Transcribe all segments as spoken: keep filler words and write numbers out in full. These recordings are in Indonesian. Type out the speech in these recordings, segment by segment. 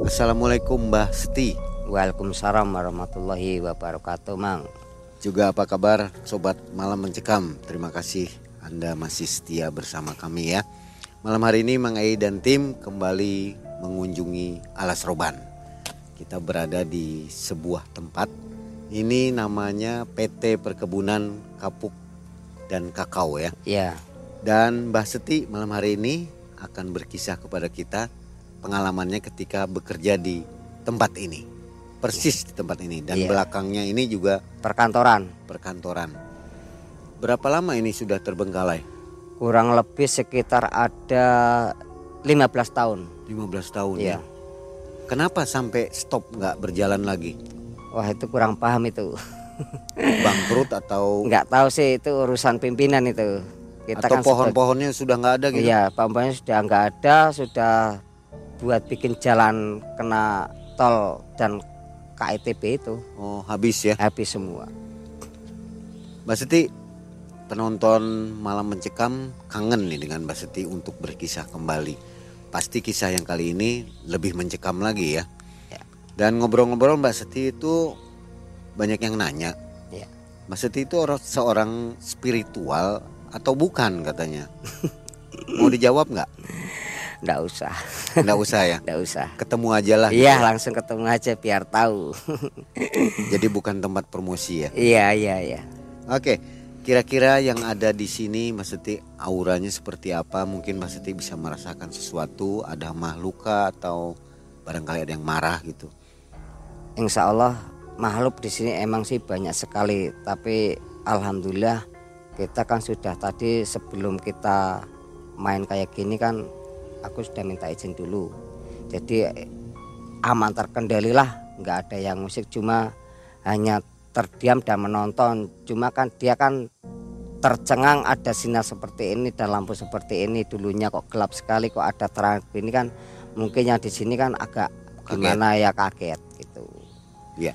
Assalamualaikum Mbah Seti. Waalaikumsalam warahmatullahi wabarakatuh, Mang. Juga apa kabar Sobat Malam Mencekam? Terima kasih Anda masih setia bersama kami ya. Malam hari ini Mang Ai dan tim kembali mengunjungi Alas Roban. Kita berada di sebuah tempat. Ini namanya P T Perkebunan Kapuk dan Kakao ya. Iya. Dan Mbah Seti malam hari ini akan berkisah kepada kita pengalamannya ketika bekerja di tempat ini, persis di tempat ini, dan iya. belakangnya ini juga Perkantoran. perkantoran. Berapa lama ini sudah terbengkalai? Kurang lebih sekitar ada lima belas tahun. lima belas tahun Iya. ya. Kenapa sampai stop nggak berjalan lagi? Wah, itu kurang paham itu. Bangkrut atau Nggak tahu sih, itu urusan pimpinan itu. Kita atau kan pohon-pohonnya sudah nggak ada sebagai- gitu? Iya, pohon-pohonnya sudah nggak ada, sudah buat bikin jalan kena tol dan K E T B itu Oh habis ya. habis semua. Mbak Seti, penonton Malam Mencekam kangen nih dengan Mbak Seti untuk berkisah kembali. Pasti kisah yang kali ini lebih mencekam lagi ya. Ya. Dan ngobrol-ngobrol Mbak Seti itu banyak yang nanya. Ya. Mbak Seti itu orang seorang spiritual atau bukan katanya? Mau dijawab nggak? Nggak usah, Nggak usah ya. nggak usah. Ketemu aja lah. Iya, gitu ya. langsung ketemu aja biar tahu. Jadi bukan tempat promosi ya. Iya, iya, iya. Oke, kira-kira yang ada di sini Mas Seti auranya seperti apa? Mungkin Mas Seti bisa merasakan sesuatu, ada makhluk atau barangkali ada yang marah gitu. Insya Allah makhluk di sini emang sih banyak sekali, tapi alhamdulillah kita kan sudah tadi sebelum kita main kayak gini kan aku sudah minta izin dulu. Jadi aman terkendali lah, nggak ada yang musik, cuma hanya terdiam dan menonton. Cuma kan dia kan tercengang ada sinar seperti ini dan lampu seperti ini, dulunya kok gelap sekali, kok ada terang ini kan, mungkin yang di sini kan agak gimana ya, kaget gitu. Ya.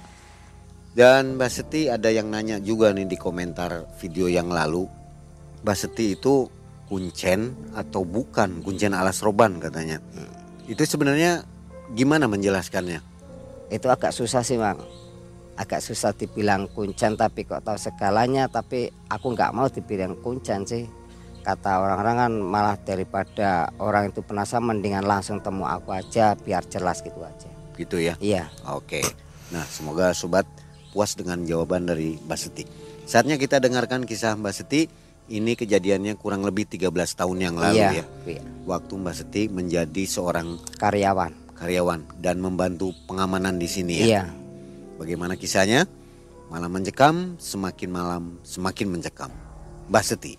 Dan Mbak Seti ada yang nanya juga nih di komentar video yang lalu, Mbak Seti itu kuncen atau bukan kuncen Alas Roban katanya. Hmm. Itu sebenarnya gimana menjelaskannya? Itu agak susah sih, Mang. Agak susah dibilang kuncen tapi kok tahu segalanya, tapi aku nggak mau dibilang kuncen sih. Kata orang-orang kan malah daripada orang itu penasaran mendingan langsung temu aku aja biar jelas gitu aja. Gitu ya? Iya. Oke. Nah, semoga sobat puas dengan jawaban dari Mbak Seti. Saatnya kita dengarkan kisah Mbak Seti. Ini kejadiannya kurang lebih tiga belas tahun yang lalu iya, ya. Iya. Waktu Mbak Seti menjadi seorang karyawan. Karyawan dan membantu pengamanan di sini ya. Iya. Bagaimana kisahnya? Malam Mencekam, semakin malam semakin mencekam. Mbak Seti.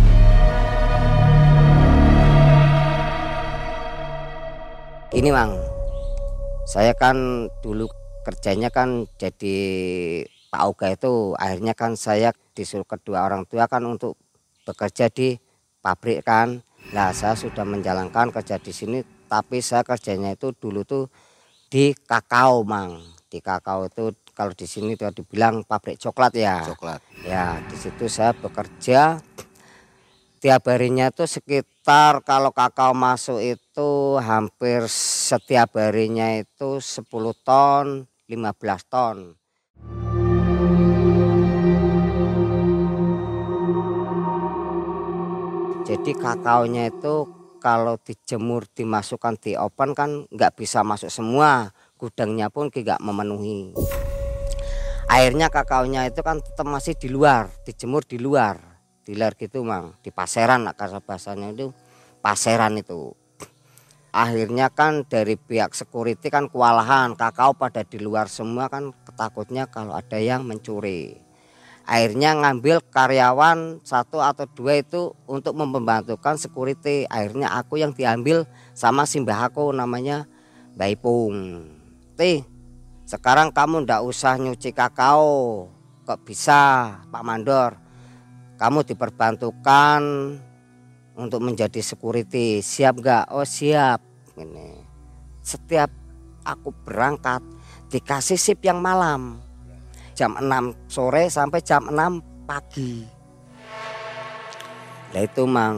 Ini, Mang. Saya kan dulu kerjanya kan jadi Pak Oga itu, akhirnya kan saya disuruh kedua orang tua kan untuk bekerja di pabrik kan. Nah, saya sudah menjalankan kerja di sini, tapi saya kerjanya itu dulu tuh di kakao, Mang. Di kakao itu kalau di sini dia dibilang pabrik coklat ya. Coklat. Ya, di situ saya bekerja tiap harinya itu sekitar kalau kakao masuk itu hampir setiap harinya itu sepuluh ton, lima belas ton. Jadi kakaonya itu kalau dijemur dimasukkan di oven kan nggak bisa masuk semua, gudangnya pun nggak memenuhi. Akhirnya kakaonya itu kan tetap masih di luar, dijemur di luar, di luar gitu, Mang, di paseran, karena bahasanya itu paseran itu. Akhirnya kan dari pihak security kan kewalahan, kakao pada di luar semua kan, ketakutnya kalau ada yang mencuri. Akhirnya ngambil karyawan satu atau dua itu untuk membantukan security. Akhirnya aku yang diambil sama si mbah aku namanya Mbah Ipung. Tih, sekarang kamu ndak usah nyuci kakao, kok bisa Pak Mandor? Kamu diperbantukan untuk menjadi security, siap gak? Oh siap. Ini setiap aku berangkat dikasih sip yang malam. Jam enam sore sampai jam enam pagi. Nah itu, Mang,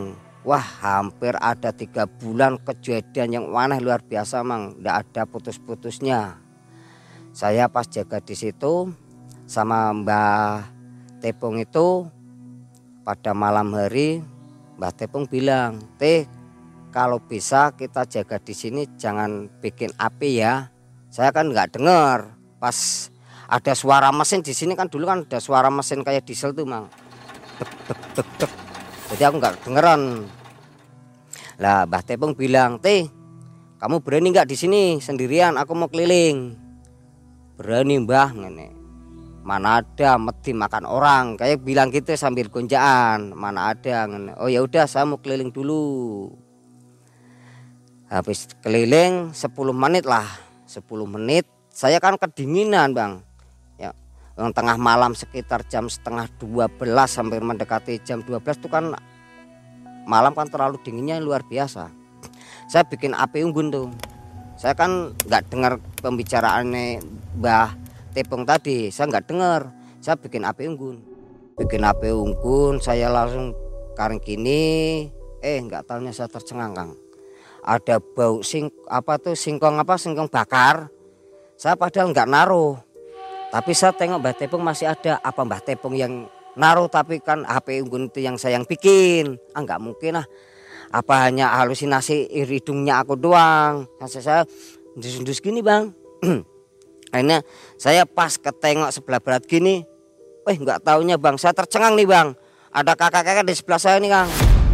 Wah, hampir ada tiga bulan kejadian yang aneh luar biasa, Mang. Nggak ada putus-putusnya. Saya pas jaga di situ sama Mbah Tepung itu, pada malam hari Mbah Tepung bilang, "Teh, kalau bisa kita jaga di sini, jangan bikin api ya." Saya kan nggak dengar. Pas ada suara mesin di sini kan, dulu kan ada suara mesin kayak diesel tuh, Mang. Dek, dek, dek, dek. Jadi aku nggak dengeran. Lah Mbah Tepung bilang, "Teh, kamu berani nggak di sini sendirian? Aku mau keliling." "Berani, Mbah." Ngene. "Mana ada meti makan orang," kayak bilang gitu sambil gonjaan. "Mana ada." Ngene. "Oh ya udah, saya mau keliling dulu." Habis keliling sepuluh menit lah. sepuluh menit saya kan kedinginan, Bang. Ya, yang tengah malam sekitar jam setengah dua belas sampai mendekati jam dua belas itu kan malam kan terlalu dinginnya luar biasa. Saya bikin api unggun tuh. Saya kan nggak dengar pembicaraannya Mbah Tepung tadi, saya nggak dengar. Saya bikin api unggun. Bikin api unggun, saya langsung kareng gini, eh nggak tahunya saya tercengang, Kang. Ada bau sing apa tuh singkong apa singkong bakar. Saya padahal nggak naruh. Tapi saya tengok Mbah Tepung masih ada. Apa Mbah Tepung yang naruh, tapi kan H P unggun itu yang saya yang bikin. Ah nggak mungkin lah. Apa hanya halusinasi hidungnya aku doang. Saya, saya ndus-ndus gini, Bang. Akhirnya saya pas ketengok sebelah barat gini. Eh nggak taunya, Bang, saya tercengang nih, Bang. Ada kakak-kakak di sebelah saya nih, Kang.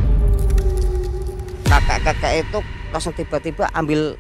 Kakak-kakak itu langsung tiba-tiba ambil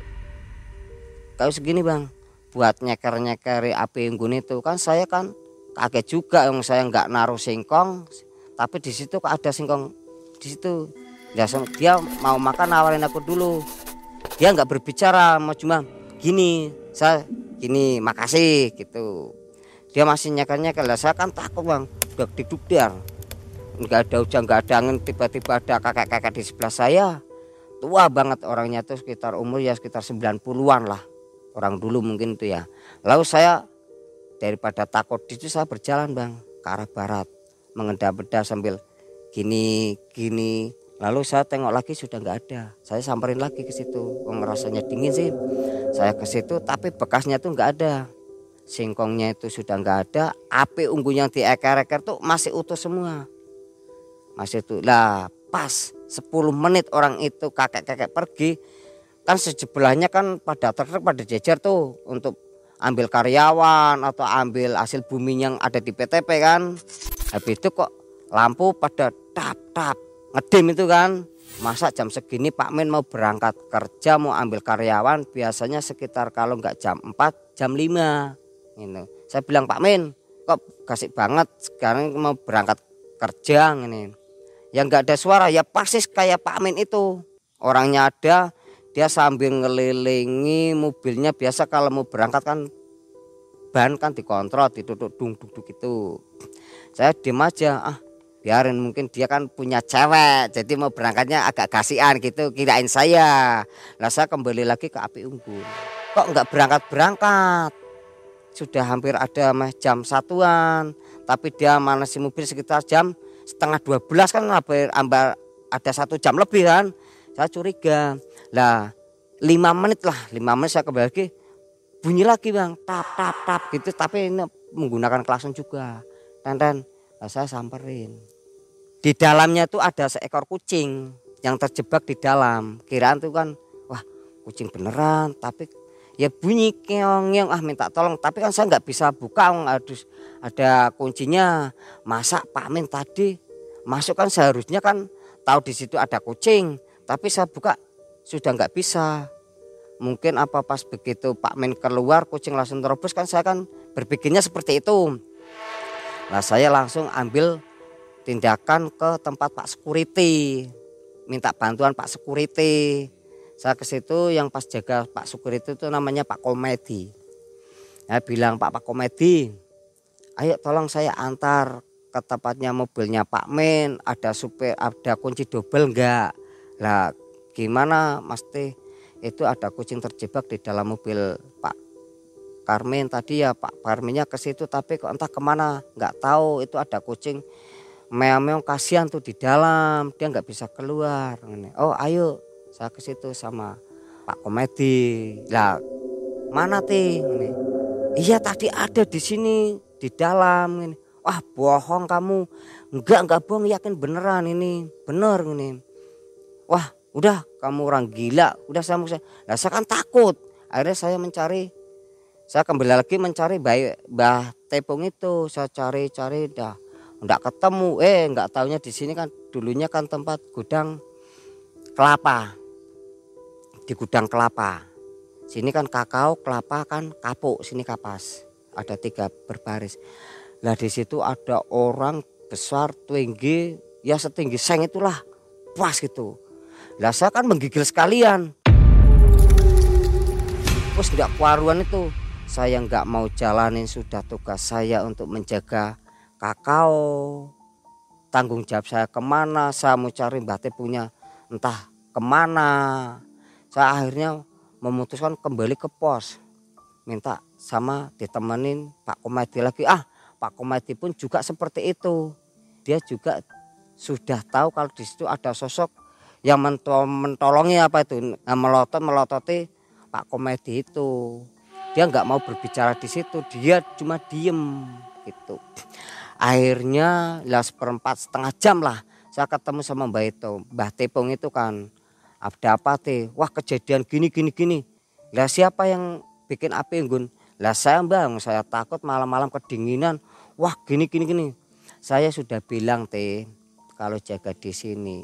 kayu segini, Bang, buat nyeker-nyekeri api unggun itu. Kan saya kan kaget juga, yang saya nggak naruh singkong, tapi di situ kok ada singkong di situ. Ya, dia mau makan nawarin aku dulu. Dia nggak berbicara, mau cuma gini, saya gini, makasih gitu. Dia masih nyeker-nyeker lah, saya kan takut, Bang, dak dikduk dar. Nggak ada hujan, nggak ada angin, tiba-tiba ada kakak-kakak di sebelah saya. Tua banget orangnya tuh, sekitar umur ya sekitar sembilan puluhan lah. Orang dulu mungkin itu ya. Lalu saya daripada takut itu saya berjalan, Bang, ke arah barat, mengendap-endap sambil gini gini. Lalu saya tengok lagi sudah nggak ada. Saya samperin lagi ke situ. Oh, rasanya dingin sih. Saya ke situ tapi bekasnya tuh nggak ada. Singkongnya itu sudah nggak ada. Api unggun yang dieker-eker tuh masih utuh semua. Masih itu. Lah pas sepuluh menit orang itu kakek-kakek pergi, kan sebelahnya kan pada truk pada jejer tuh untuk ambil karyawan atau ambil hasil bumi yang ada di P T P kan. Habis itu kok lampu pada tap-tap ngedem itu kan. Masa jam segini Pak Men mau berangkat kerja, mau ambil karyawan, biasanya sekitar kalau nggak jam empat jam lima gitu. Saya bilang, "Pak Men, kok kasih banget sekarang mau berangkat kerja ini." Yang nggak ada suara ya persis kayak Pak Men itu. Orangnya ada, dia sambil ngelilingi mobilnya. Biasa kalau mau berangkat kan ban kan dikontrol, ditutup dung dung dung gitu. Saya diem aja, ah biarin, mungkin dia kan punya cewek, jadi mau berangkatnya agak kasihan gitu, kirain saya. Lah saya kembali lagi ke api unggun. Kok nggak berangkat-berangkat? Sudah hampir ada jam satuan, tapi dia manasi mobil sekitar jam setengah dua belas kan, hampir ada satu jam lebih kan. Saya curiga. Lah lima menit lah, lima menit saya kembali lagi, bunyi lagi, Bang, tap tap tap gitu, tapi ini menggunakan klakson juga. Dan dan nah, saya samperin. Di dalamnya tuh ada seekor kucing yang terjebak di dalam. Kiraan tuh kan, wah kucing beneran, tapi ya bunyi keong yang ah minta tolong, tapi kan saya nggak bisa buka, harus ada kuncinya. Masa Pak Men tadi masuk kan seharusnya kan tahu di situ ada kucing, tapi saya buka sudah nggak bisa. Mungkin apa pas begitu Pak Men keluar kucing langsung terobos kan, saya kan berpikirnya seperti itu. Nah saya langsung ambil tindakan ke tempat Pak Security, minta bantuan Pak Security. Saya ke situ, yang pas jaga Pak Security itu namanya Pak Komedi. Saya bilang, Pak Pak Komedi, ayo tolong saya antar ke tempatnya mobilnya Pak Men, ada supir, ada kunci double enggak? Lah gimana Mas Teh, itu ada kucing terjebak di dalam mobil Pak Karmen tadi ya. Pak Karmennya ke situ tapi kok entah kemana nggak tahu, itu ada kucing meong-meong kasihan tuh di dalam, dia nggak bisa keluar. Oh ayo saya ke situ sama Pak Komedi. Lah mana ti? Iya tadi ada di sini di dalam. Ini. Wah bohong kamu, enggak enggak bohong, yakin beneran ini bener ini. Wah udah kamu orang gila, udah saya saya. Lah saya kan takut. Akhirnya saya mencari, saya kembali lagi mencari Mbah Tepung itu. Saya cari-cari dah. Enggak ketemu, eh enggak taunya di sini kan dulunya kan tempat gudang kelapa, di gudang kelapa. Sini kan kakao, kelapa kan kapuk, sini kapas, ada tiga berbaris. Lah di situ ada orang besar, tinggi, ya setinggi seng itulah, pas gitu. Lah saya kan menggigil sekalian, terus enggak kewaruan itu, saya enggak mau jalanin sudah tugas saya untuk menjaga kakao, tanggung jawab saya kemana, saya mau cari Mbah Tepungnya entah kemana. Saya akhirnya memutuskan kembali ke pos, minta sama ditemenin Pak Komedi lagi. Ah Pak Komedi pun juga seperti itu, dia juga sudah tahu kalau di situ ada sosok yang mentolongi apa itu, melotot melototi Pak Komedi itu. Dia nggak mau berbicara di situ, dia cuma diem gitu. Akhirnya lah seperempat setengah jam lah saya ketemu sama Mbah itu, Mbah Tepung itu kan. Ada apa teh? Wah kejadian gini gini gini. Lah siapa yang bikin api Gun? Lah saya Bang, saya takut malam-malam kedinginan. Wah gini gini gini. Saya sudah bilang teh, kalau jaga di sini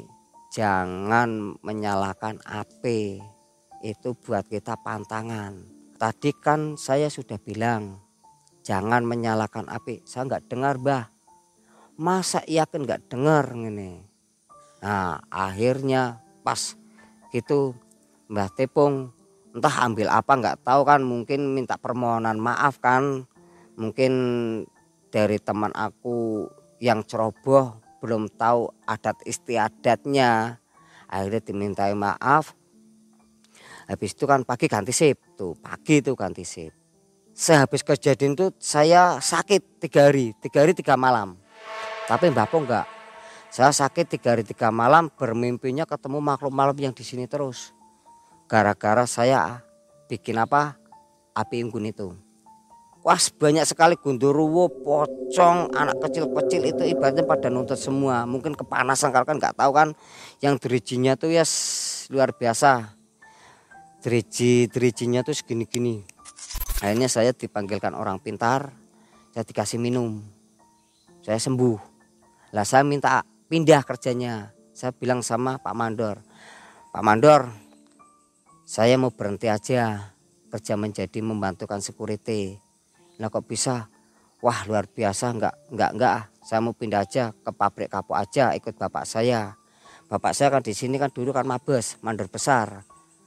jangan menyalakan api. Itu buat kita pantangan. Tadi kan saya sudah bilang jangan menyalakan api. Saya nggak dengar Mbah. Masa yakin nggak dengar ini? Nah akhirnya pas gitu Mbah Tepung entah ambil apa nggak tahu kan, mungkin minta permohonan maaf kan, mungkin dari teman aku yang ceroboh belum tahu adat istiadatnya, akhirnya dimintai maaf. Habis itu kan pagi ganti sip tuh, pagi itu ganti sip. Sehabis kejadian itu saya sakit tiga hari, tiga hari tiga malam. Tapi Mbah Po enggak. Saya sakit tiga hari tiga malam, bermimpinya ketemu makhluk malam yang di sini terus. Gara-gara saya bikin apa? Api unggun itu. Wah banyak sekali gundurwo, pocong, anak kecil-kecil itu ibaratnya pada nuntut semua. Mungkin kepanasan kalau kan nggak tahu kan. Yang dirijinya tuh ya luar biasa. Diriji, dirijinya tuh segini-gini. Akhirnya saya dipanggilkan orang pintar, saya dikasih minum. Saya sembuh. Lah saya minta pindah kerjanya. Saya bilang sama Pak Mandor, Pak Mandor, saya mau berhenti aja kerja menjadi membantukan security. Nah kok bisa? Wah luar biasa, enggak enggak enggak. Saya mau pindah aja ke pabrik kapuk aja, ikut bapak saya. Bapak saya kan di sini kan dulu kan mabes, mandor besar.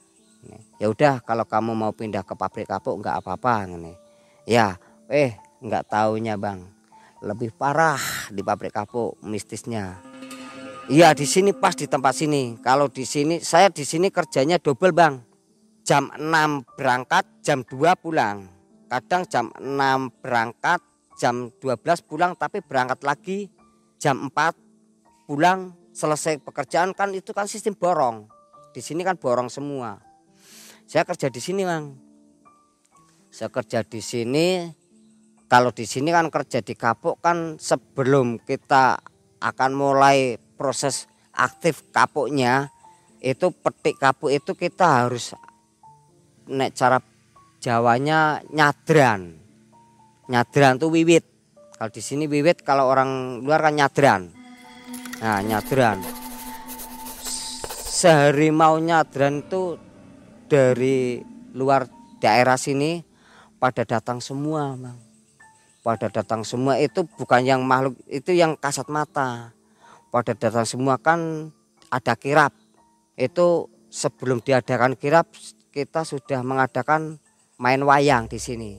Ya udah kalau kamu mau pindah ke pabrik kapuk enggak apa-apa nih. Ya, eh enggak taunya Bang, lebih parah di pabrik kapuk mistisnya. Iya di sini pas di tempat sini. Kalau di sini saya di sini kerjanya double Bang. Jam enam berangkat, jam dua pulang. Kadang jam enam berangkat, jam dua belas pulang, tapi berangkat lagi jam empat pulang, selesai pekerjaan kan itu kan sistem borong. Di sini kan borong semua. Saya kerja di sini Bang. Saya kerja di sini. Kalau di sini kan kerja di kapuk kan sebelum kita akan mulai proses aktif kapuknya, itu petik kapuk itu kita harus nek cara Jawanya nyadran. Nyadran tuh wiwit. Kalau di sini wiwit, kalau orang luar kan nyadran. Nah, nyadran. Sehari mau nyadran itu dari luar daerah sini pada datang semua, Bang. Pada datang semua itu bukan yang makhluk, itu yang kasat mata. Pada datang semua kan ada kirap. Itu sebelum diadakan kirap kita sudah mengadakan main wayang di sini.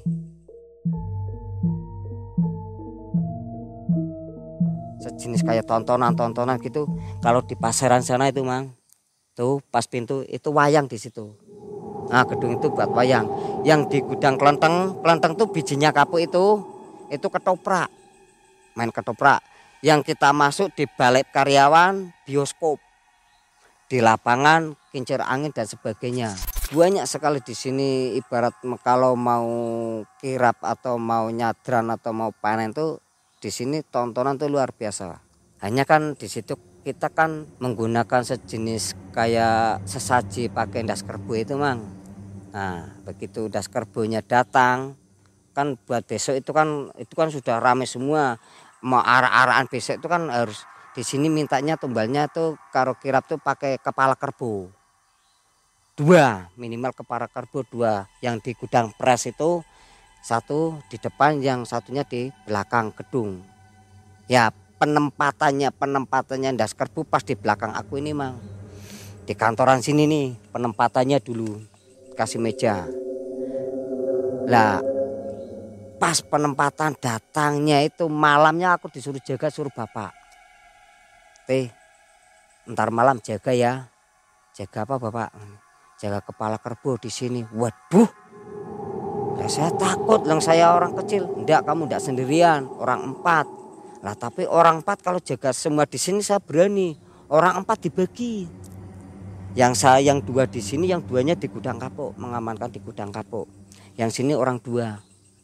Sejenis kayak tontonan-tontonan gitu. Kalau di pasaran sana itu, Mang. Tuh pas pintu itu wayang di situ. Nah, gedung itu buat wayang. Yang di gudang kelenteng, kelenteng tuh bijinya kapuk itu itu ketoprak. Main ketoprak. Yang kita masuk di balik karyawan, bioskop, di lapangan, kincir angin dan sebagainya. Banyak sekali di sini, ibarat kalau mau kirap atau mau nyadran atau mau panen tuh di sini tontonan tuh luar biasa. Hanya kan di situ kita kan menggunakan sejenis kayak sesaji pakai das kerbo itu, Mang. Nah, begitu das kerbonya datang kan buat besok itu kan itu kan sudah ramai semua. Mau arah-arahan besok itu kan harus di sini mintanya tumbalnya tuh karo kirap tuh pakai kepala kerbau. Dua, minimal kepala kerbau dua. Yang di gudang pres itu satu di depan, yang satunya di belakang gedung. Ya, penempatannya penempatannya das kerbau pas di belakang aku ini, Mang. Di kantoran sini nih, penempatannya dulu kasih meja. Lah pas penempatan datangnya itu malamnya aku disuruh jaga, suruh bapak, teh ntar malam jaga ya. Jaga apa bapak? Jaga kepala kerbau di sini. Waduh, ya saya takut, lang saya orang kecil. Enggak, kamu enggak sendirian, orang empat. Lah tapi orang empat kalau jaga semua di sini saya berani. Orang empat dibagi. Yang saya yang dua di sini, yang duanya di gudang kapuk, mengamankan di gudang kapuk. Yang sini orang dua.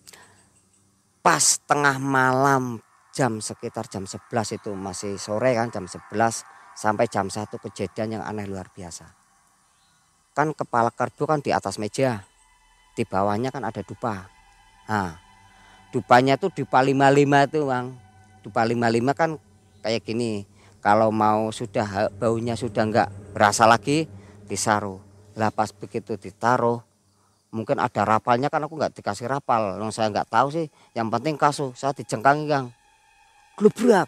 Pas tengah malam jam sekitar jam sebelas itu, masih sore kan, jam sebelas sampai jam satu kejadian yang aneh luar biasa. Kan kepala kerbau kan di atas meja, di bawahnya kan ada dupa. Nah, dupanya tuh dupa lima puluh lima tuh, Bang. Dupa lima puluh lima kan kayak gini. Kalau mau sudah baunya sudah enggak berasa lagi, disaruh. Lah pas begitu ditaruh, mungkin ada rapalnya kan, aku nggak dikasih rapal, yang saya nggak tahu sih. Yang penting kasuh saya dijengkangi, Kang. Glubrak.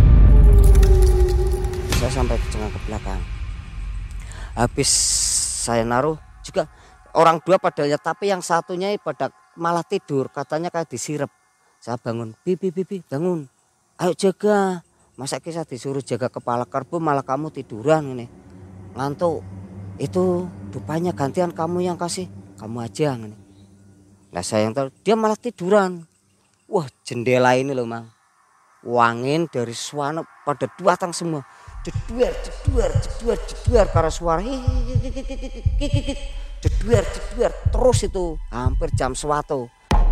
Saya sampai kejengkang ke belakang. Habis saya naruh juga orang dua pada lihat, tapi yang satunya pada malah tidur, katanya kayak disirep. Saya bangun, bibi bibi bangun, ayo jaga. Masa kisah disuruh jaga kepala kerbau malah kamu tiduran ini, ngantuk. Itu dupanya gantian kamu yang kasih, kamu aja ini. Nah saya yang tahu, dia malah tiduran. Wah, jendela ini loh, Mang, wangin dari suara pada datang semua. Jeduar, jeduar, jeduar, jeduar, karena suara jeduar, jeduar terus itu hampir jam suatu.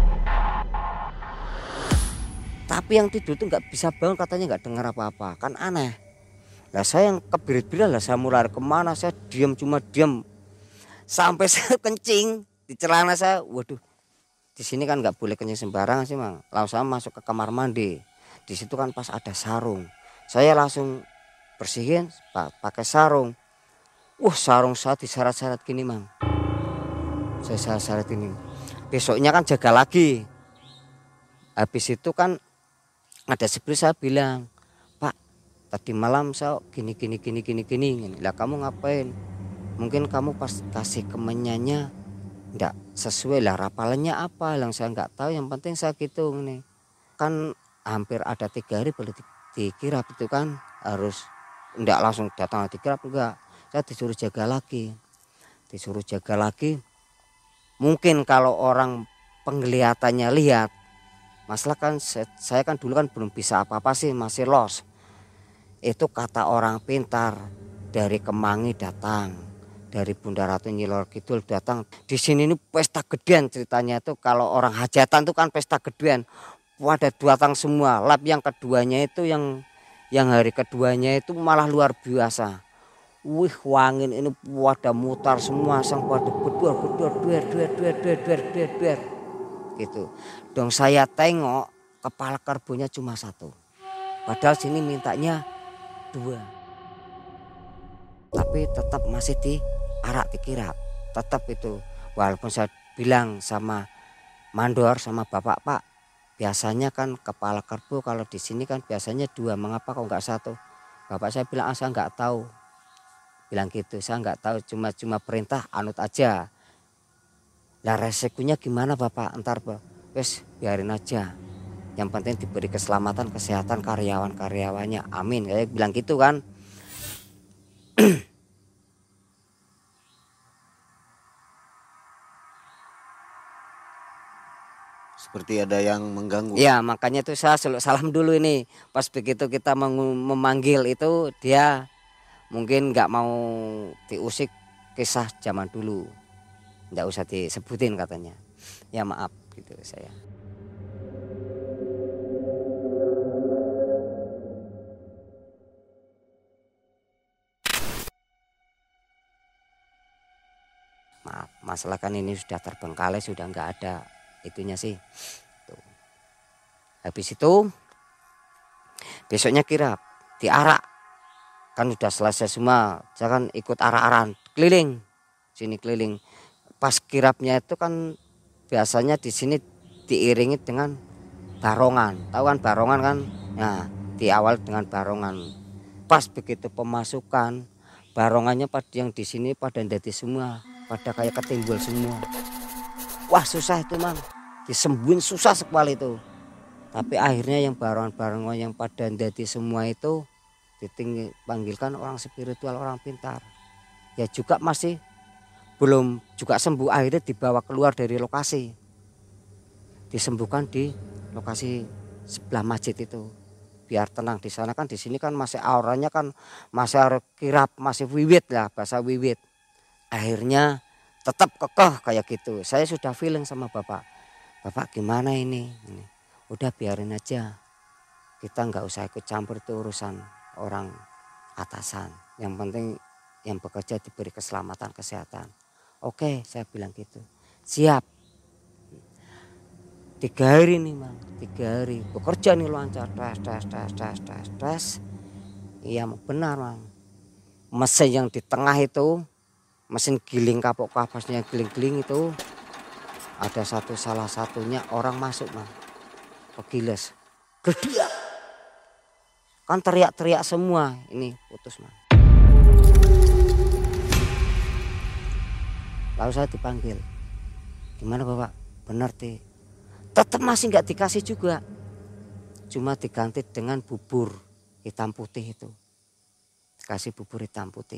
Tapi yang tidur itu nggak bisa bangun, katanya nggak dengar apa-apa, kan aneh. Lah saya yang kebirit-birit, lah saya mulai kemana, saya diam, cuma diam sampai saya kencing di celana saya. Waduh, di sini kan nggak boleh kencing sembarangan sih, Mang. Lalu saya masuk ke kamar mandi, di situ kan pas ada sarung, saya langsung bersihin pakai sarung. Wah, sarung saya diseret-seret gini, Mang. Saya seret-seret ini. Besoknya kan jaga lagi. Habis itu kan ada seperti saya bilang, Pak, tadi malam saya gini gini gini gini gini. Lah kamu ngapain? Mungkin kamu pas kasih kemenyannya enggak sesuai, lah rapalannya apa, yang saya enggak tahu, yang penting saya gitu nih. Kan hampir ada tiga hari boleh dikirap itu kan, harus enggak langsung datang dikirap, enggak. Saya disuruh jaga lagi. Disuruh jaga lagi. Mungkin kalau orang penglihatannya lihat, masalah kan saya kan dulu kan belum bisa apa-apa sih, masih los. Itu kata orang pintar, dari Kemangi datang, dari Bunda Ratu Nyilor Kidul datang. Di sini ini pesta gedean ceritanya itu, kalau orang hajatan itu kan pesta gedean. Wadah datang semua. Lap yang keduanya itu yang yang hari keduanya itu malah luar biasa. Wih, wangin ini wadah mutar semua, sang pada berduar berduar duer duer duer duer duer duer duer gitu. Dong saya tengok kepala kerbaunya cuma satu, padahal sini mintanya dua. Tapi tetap masih diarak dikirap, tetap itu. Walaupun saya bilang sama mandor sama bapak, Pak, biasanya kan kepala kerbau kalau di sini kan biasanya dua, mengapa kok nggak satu? Bapak saya bilang, ah, saya nggak tahu, bilang gitu, saya nggak tahu, cuma cuma perintah anut aja. Lah resikonya gimana Bapak? Entar wes biarin aja. Yang penting diberi keselamatan kesehatan karyawan-karyawannya. Amin. Kayak bilang gitu kan. Seperti ada yang mengganggu. Ya makanya itu saya selalu salam dulu ini. Pas begitu kita memanggil itu dia mungkin nggak mau diusik kisah zaman dulu. Nggak usah disebutin katanya. Ya maaf gitu saya. Maaf, masalah kan ini sudah terbengkalai, sudah nggak ada itunya sih. Tuh. Habis itu besoknya kirap, diarak. Kan sudah selesai semua, saya kan ikut arak-arakan keliling. Sini keliling. Pas kirapnya itu kan biasanya di sini diiringi dengan barongan. Tahu kan barongan kan? Nah, di awal dengan barongan. Pas begitu pemasukan, barongannya pada yang di sini pada ndati semua. Pada kayak ketimbul semua. Wah susah itu mang, disembuhin susah sekali itu. Tapi akhirnya yang barongan-barongan yang pada ndati semua itu dipanggilkan orang spiritual, orang pintar. Ya juga masih belum juga sembuh, akhirnya dibawa keluar dari lokasi. Disembuhkan di lokasi sebelah masjid itu. Biar tenang di sana kan, di sini kan masih auranya kan masih kirap, masih wiwit lah, bahasa wiwit. Akhirnya tetap kekeh kayak gitu. Saya sudah feeling sama bapak. Bapak gimana ini? ini. Udah biarin aja. Kita nggak usah ikut campur itu urusan orang atasan. Yang penting yang bekerja diberi keselamatan, kesehatan. Oke, saya bilang gitu. Siap. Tiga hari nih mang, tiga hari. Bekerja nih lancar. Tes, tes, tes, tes, tes, tes. Iya benar mang. Mesin yang di tengah itu, mesin giling kapok kapasnya giling-giling itu ada satu salah satunya orang masuk mang, kegiles, gedia, kan teriak-teriak semua ini putus mang. Lalu saya dipanggil, gimana bapak? Benar ti, tetap masih nggak dikasih juga, cuma diganti dengan bubur hitam putih itu, dikasih bubur hitam putih.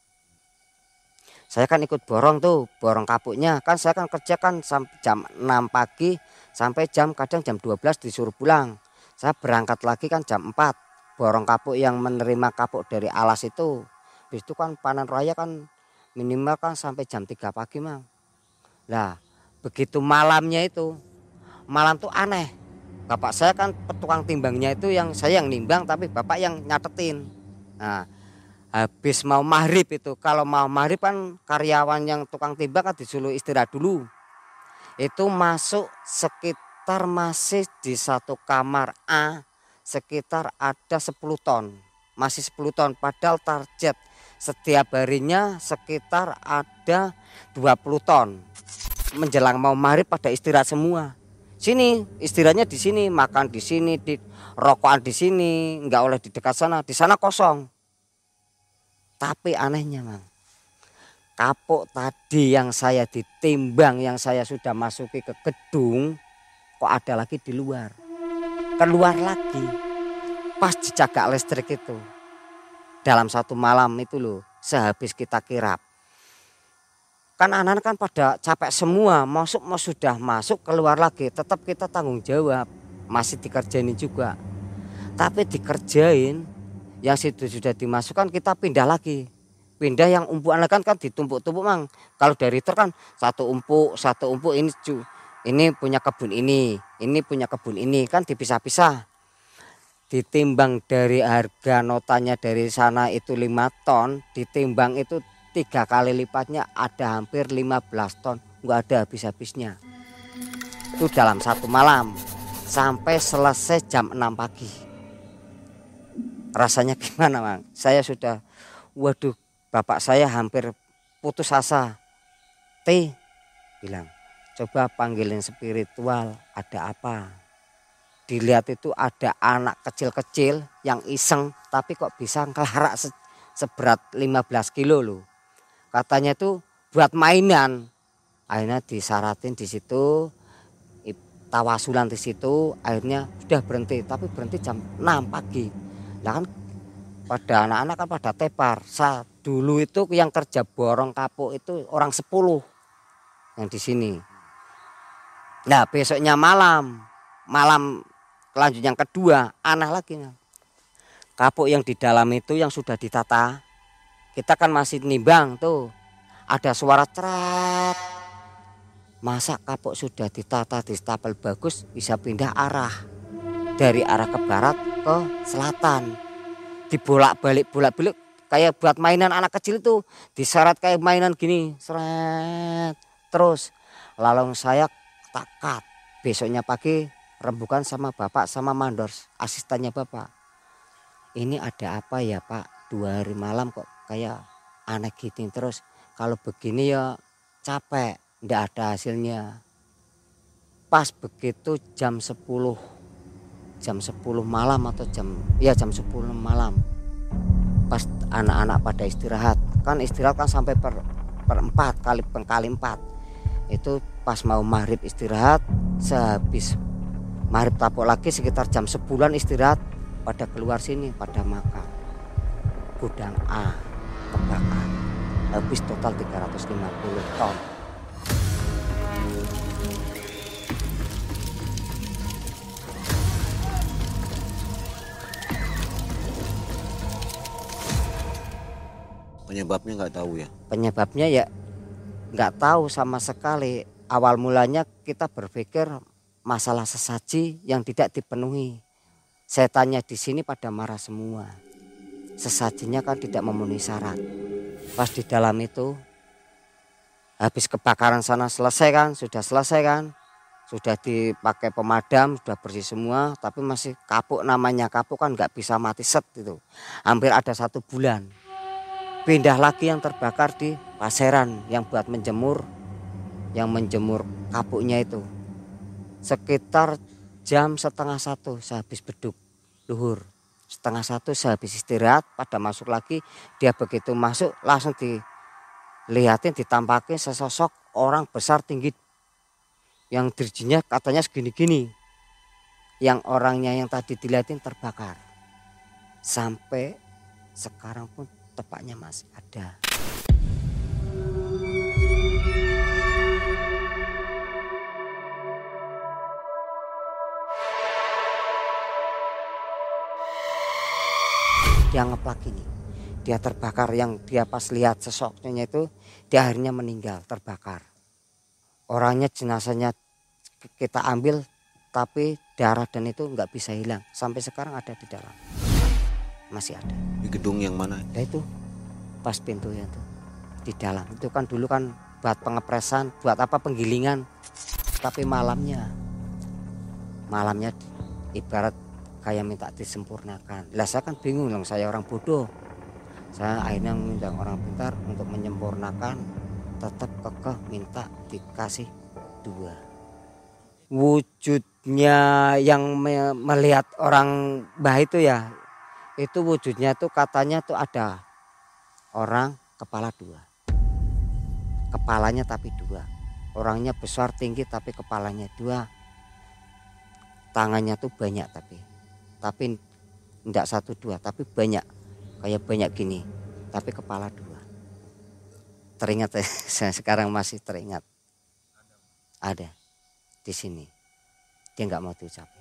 Saya kan ikut borong tuh, borong kapuknya. Kan saya kan kerja kan sampai jam enam pagi sampai jam kadang jam dua belas disuruh pulang. Saya berangkat lagi kan jam empat. Borong kapuk yang menerima kapuk dari alas itu. Habis itu kan panen raya kan minimal kan sampai jam tiga pagi mang. Nah begitu malamnya itu, malam tuh aneh. Bapak saya kan tukang timbangnya itu yang saya yang nimbang tapi bapak yang nyatetin. Nah habis mau maghrib itu, kalau mau maghrib kan karyawan yang tukang timbang kan disuruh istirahat dulu. Itu masuk sekitar masih di satu kamar A sekitar ada sepuluh ton. Masih sepuluh ton padahal target setiap harinya sekitar ada dua puluh ton. Menjelang mau maghrib pada istirahat semua. Sini istirahatnya di sini, makan di sini, di rokokan di sini, nggak oleh di dekat sana, di sana kosong. Tapi anehnya mang, kapuk tadi yang saya ditimbang, yang saya sudah masuki ke gedung, kok ada lagi di luar. Keluar lagi, pas dicagak listrik itu. Dalam satu malam itu loh, sehabis kita kirap. Kan anak-anak kan pada capek semua, masuk mau sudah masuk keluar lagi, tetap kita tanggung jawab, masih dikerjain juga. Tapi dikerjain, yang situ sudah dimasukkan kita pindah lagi, pindah yang umpuan kan kan ditumpuk-tumpuk mang. Kalau dari truk kan satu umpuk satu umpuk ini ini punya kebun ini, ini punya kebun ini kan dipisah-pisah. Ditimbang dari harga notanya dari sana itu lima ton, ditimbang itu tiga kali lipatnya ada hampir lima belas ton, nggak ada habis-habisnya. Itu dalam satu malam sampai selesai jam enam pagi. Rasanya gimana mang? Saya sudah, waduh bapak saya hampir putus asa. T bilang, coba panggilin spiritual, ada apa? Dilihat itu ada anak kecil-kecil yang iseng tapi kok bisa ngelarak se seberat lima belas kilo loh. Katanya itu buat mainan. Akhirnya disaratin di situ, tawasulan di situ, akhirnya sudah berhenti, tapi berhenti jam enam pagi. Lah kan pada anak-anak kan pada tepar. Sa dulu itu yang kerja borong kapuk itu orang sepuluh yang di sini. Nah besoknya malam, malam lanjut yang kedua, aneh lagi. Kapuk yang di dalam itu yang sudah ditata, kita kan masih nimbang tuh, ada suara ceret. Masa kapuk sudah ditata, distapel bagus, bisa pindah arah dari arah ke barat ke selatan, dibolak-balik bolak-balik kayak buat mainan anak kecil itu, diseret kayak mainan gini, seret terus. Lalu saya takat, besoknya pagi rembukan sama bapak sama mandor asistennya bapak. Ini ada apa ya Pak, dua hari malam kok kayak aneh gitu terus. Kalau begini ya capek, ndak ada hasilnya. Pas begitu jam sepuluh, jam sepuluh malam atau jam ya jam sepuluh malam, pas anak-anak pada istirahat, kan istirahat kan sampai per, per empat kali kali empat. Itu pas mau maghrib istirahat, sehabis maghrib tapuk lagi sekitar jam sepuluhan istirahat, pada keluar sini pada makan. Gudang A kebakar, habis total tiga ratus lima puluh ton. Penyebabnya nggak tahu ya? Penyebabnya ya nggak tahu sama sekali. Awal mulanya kita berpikir masalah sesaji yang tidak dipenuhi. Saya tanya di sini pada marah semua. Sesajinya kan tidak memenuhi syarat. Pas di dalam itu habis kebakaran sana selesai kan, sudah selesai kan, sudah dipakai pemadam, sudah bersih semua, tapi masih kapuk. Namanya kapuk kan nggak bisa mati set itu. Hampir ada satu bulan. Pindah lagi yang terbakar di Paseran yang buat menjemur, yang menjemur kapuknya itu. Sekitar jam setengah satu sehabis beduk luhur, setengah satu sehabis istirahat, pada masuk lagi. Dia begitu masuk langsung dilihatin, ditampakin sesosok orang besar tinggi yang dirinya katanya segini-gini. Yang orangnya yang tadi dilihatin terbakar. Sampai sekarang pun tepaknya masih ada. Dia ngeplak ini, dia terbakar. Yang dia pas lihat sosoknya itu, dia akhirnya meninggal terbakar. Orangnya jenazahnya kita ambil, tapi darah dan itu nggak bisa hilang. Sampai sekarang ada di dalam, masih ada. Di gedung yang mana? Nah itu pas pintunya itu di dalam itu kan dulu kan buat pengepresan, buat apa penggilingan, tapi malamnya, malamnya ibarat kayak minta disempurnakan. Lah saya kan bingung dong, saya orang bodoh. Saya akhirnya minta orang pintar untuk menyempurnakan, tetap kekeh minta dikasih dua. Wujudnya yang me melihat orang bah itu ya, itu wujudnya tuh katanya tuh ada orang kepala dua. Kepalanya tapi dua. Orangnya besar tinggi tapi kepalanya dua. Tangannya tuh banyak tapi tapi enggak satu dua, tapi banyak, kayak banyak gini, tapi kepala dua. Teringat saya sekarang masih teringat. Ada di sini. Dia nggak mau diucapin.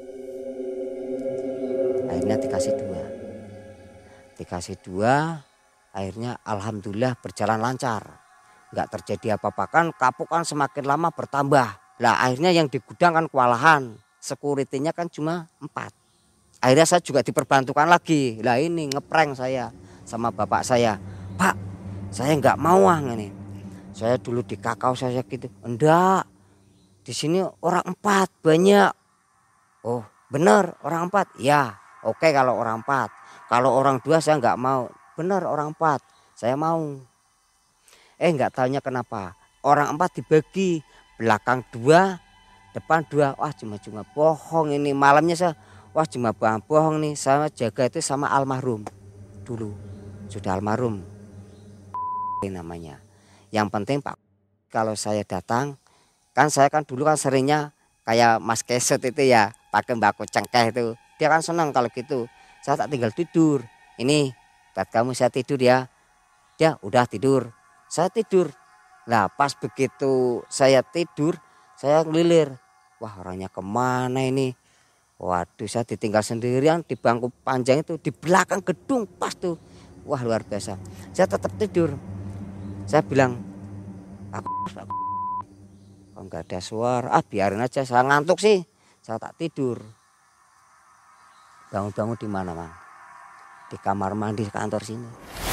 Akhirnya dikasih dua. Dikasih dua, akhirnya alhamdulillah berjalan lancar. Nggak terjadi apa-apa, kan kapuk kan semakin lama bertambah. Lah akhirnya yang di gudang kan kewalahan. Security-nya kan cuma empat. Akhirnya saya juga diperbantukan lagi. Lah ini ngeprank saya sama bapak saya. Pak, saya nggak mau ah ini. Saya dulu di kakao saya gitu. Enggak, di sini orang empat banyak. Oh bener orang empat? Ya oke kalau orang empat. Kalau orang dua saya nggak mau. Bener orang empat, saya mau. Eh nggak tahunya kenapa. Orang empat dibagi, belakang dua, depan dua. Wah cuma-cuma bohong ini. Malamnya saya, wah cuma bohong nih, saya jaga itu sama almarhum dulu, sudah almarhum namanya. Yang penting Pak, kalau saya datang, kan saya kan dulu kan seringnya kayak Mas Keset itu ya, pakai mbako cengkeh itu. Dia kan senang kalau gitu. Saya tak tinggal tidur. Ini buat kamu, saya tidur ya. Dia udah tidur, saya tidur. Nah pas begitu saya tidur, Saya ngelilir, wah orangnya kemana ini? Waduh, saya ditinggal sendirian di bangku panjang itu di belakang gedung pas tuh. Wah luar biasa. Saya tetap tidur. Saya bilang, Pak, Pak, kok nggak ada suara? Ah biarin aja, saya ngantuk sih. Saya tak tidur. Bangun-bangun di mana, Mang? Di kamar mandi kantor sini.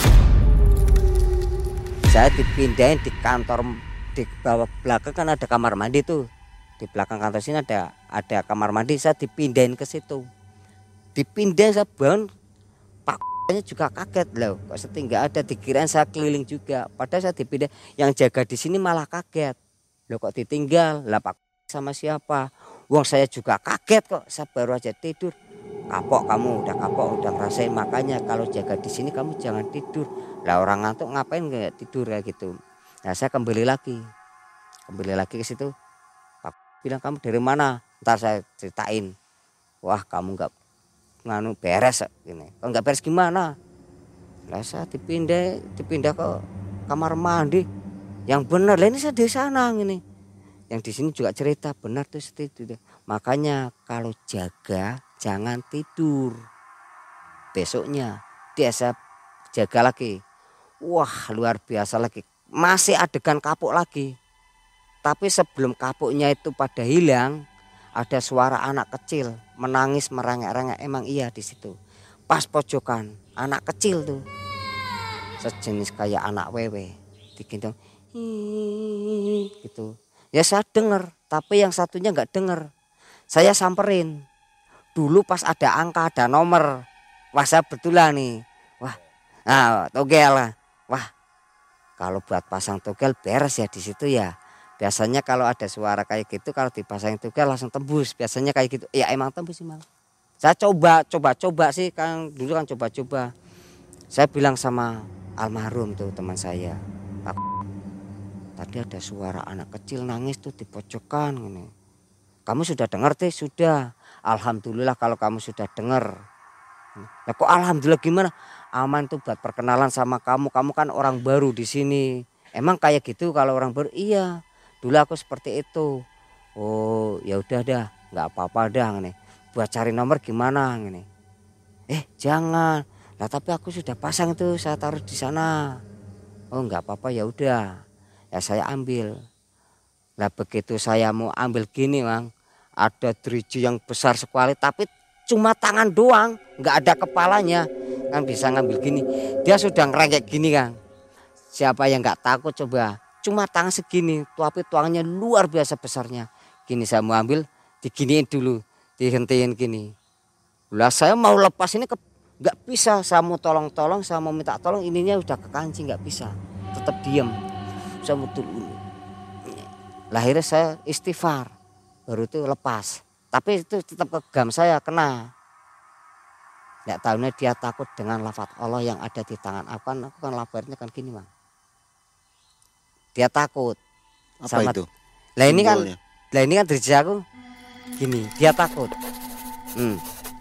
Saya dipindahin di kantor, di bawah belakang kan ada kamar mandi tuh. Di belakang kantor sini ada ada kamar mandi, saya dipindahin ke situ. Dipindahin saya bangun, Pak juga kaget loh, kok setinggal ada, dikirain saya keliling juga. Padahal saya dipindah, yang jaga di sini malah kaget. Loh kok ditinggal? Lah Pak sama siapa? Wong saya juga kaget kok, saya baru aja tidur. Kapok kamu, udah kapok, udah ngerasain, makanya kalau jaga di sini kamu jangan tidur. Lah orang ngantuk ngapain nggak tidur kayak gitu. Nah saya kembali lagi, kembali lagi ke situ. Bilang kamu dari mana? Ntar saya ceritain. Wah kamu nggak nganu beres gini. Kalau nggak beres gimana? Lah saya dipindah dipindah ke kamar mandi. Yang benar lah ini saya di sana gini. Yang di sini juga cerita benar tuh seperti itu. Makanya kalau jaga jangan tidur. Besoknya dia saya jaga lagi. Wah luar biasa lagi. Masih adegan kapuk lagi. Tapi sebelum kapuknya itu pada hilang, ada suara anak kecil menangis merengek-rengek. Emang iya di situ. Pas pojokan, anak kecil tuh, sejenis kayak anak wewe, digendong, gitu. Ya saya dengar, tapi yang satunya nggak dengar. Saya samperin. Dulu pas ada angka, ada nomor, wah saya betulan nih, wah, nah togel lah, wah, kalau buat pasang togel beres ya di situ ya. Biasanya kalau ada suara kayak gitu, kalau dipasang togel langsung tembus. Biasanya kayak gitu. Ya emang tembus sih Mang. Saya coba, coba, coba sih kan dulu kan coba-coba. Saya bilang sama almarhum tuh teman saya, Pak, tadi ada suara anak kecil nangis tuh di pojokan ini. Kamu sudah dengar teh? Sudah. Alhamdulillah kalau kamu sudah dengar. Nah, kok alhamdulillah gimana? Aman tuh buat perkenalan sama kamu. Kamu kan orang baru di sini. Emang kayak gitu kalau orang baru? Iya. Dulu aku seperti itu. Oh ya udah dah, nggak apa-apa dah nih. Buat cari nomor gimana nih? Eh jangan. Lah tapi aku sudah pasang itu, saya taruh di sana. Oh nggak apa-apa ya udah. Ya saya ambil. Lah begitu saya mau ambil gini Mang, ada driji yang besar sekali tapi cuma tangan doang, nggak ada kepalanya. Kan bisa ngambil gini. Dia sudah ngerengek gini Kang. Siapa yang nggak takut coba? Cuma tangan segini, tapi tuangnya luar biasa besarnya. Gini saya mau ambil, diginiin dulu, dihentiin gini. Lah saya mau lepas ini ke, nggak bisa. Saya mau tolong-tolong, saya mau minta tolong, ininya udah ke kancing nggak bisa, tetap diem. Saya mau dulu. Lah akhirnya saya istighfar, baru itu lepas. Tapi itu tetap ke gam saya kena. Nggak tahunya dia takut dengan lafaz Allah yang ada di tangan aku kan, aku kan labarnya kan gini Mang. Dia takut. Apa sama itu? Lah ini kan, Simbolnya. lah ini kan driji aku gini, dia takut. Hmm.